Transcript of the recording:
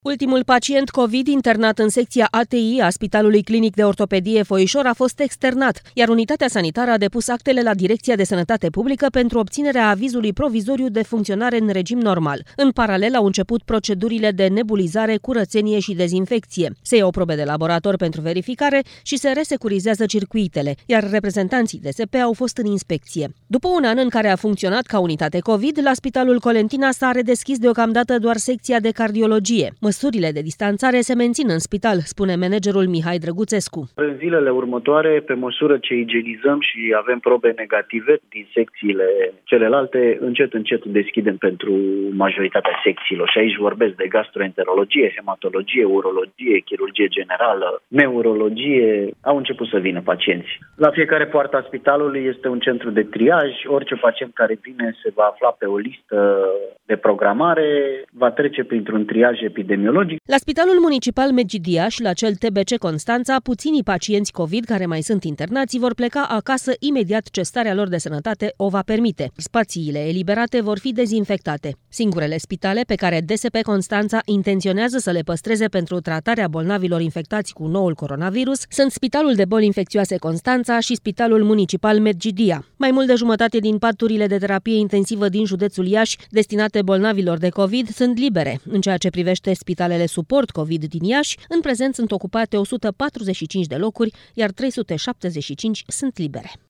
Ultimul pacient COVID internat în secția ATI a Spitalului Clinic de Ortopedie Foișor a fost externat, iar unitatea sanitară a depus actele la Direcția de Sănătate Publică pentru obținerea avizului provizoriu de funcționare în regim normal. În paralel au început procedurile de nebulizare, curățenie și dezinfecție. Se iau probe de laborator pentru verificare și se resecurizează circuitele, iar reprezentanții DSP au fost în inspecție. După un an în care a funcționat ca unitate COVID, la Spitalul Colentina s-a redeschis deocamdată doar secția de cardiologie. Măsurile de distanțare se mențin în spital, spune managerul Mihai Drăguțescu. În zilele următoare, pe măsură ce igienizăm și avem probe negative din secțiile celelalte, încet deschidem pentru majoritatea secțiilor. Și aici vorbesc de gastroenterologie, hematologie, urologie, chirurgie generală, neurologie. Au început să vină pacienți. La fiecare poartă a spitalului este un centru de triaj. Orice pacient care vine se va afla pe o listă de programare, va trece printr-un triaj epidemiologic. La Spitalul Municipal Medgidia și la cel TBC Constanța, puținii pacienți COVID care mai sunt internați vor pleca acasă imediat ce starea lor de sănătate o va permite. Spațiile eliberate vor fi dezinfectate. Singurele spitale pe care DSP Constanța intenționează să le păstreze pentru tratarea bolnavilor infectați cu noul coronavirus sunt Spitalul de Boli Infecțioase Constanța și Spitalul Municipal Medgidia. Mai mult de jumătate din paturile de terapie intensivă din județul Iași, destinate bolnavilor de COVID, sunt libere. În ceea ce privește spitalele suport COVID din Iași, în prezent sunt ocupate 145 de locuri, iar 375 sunt libere.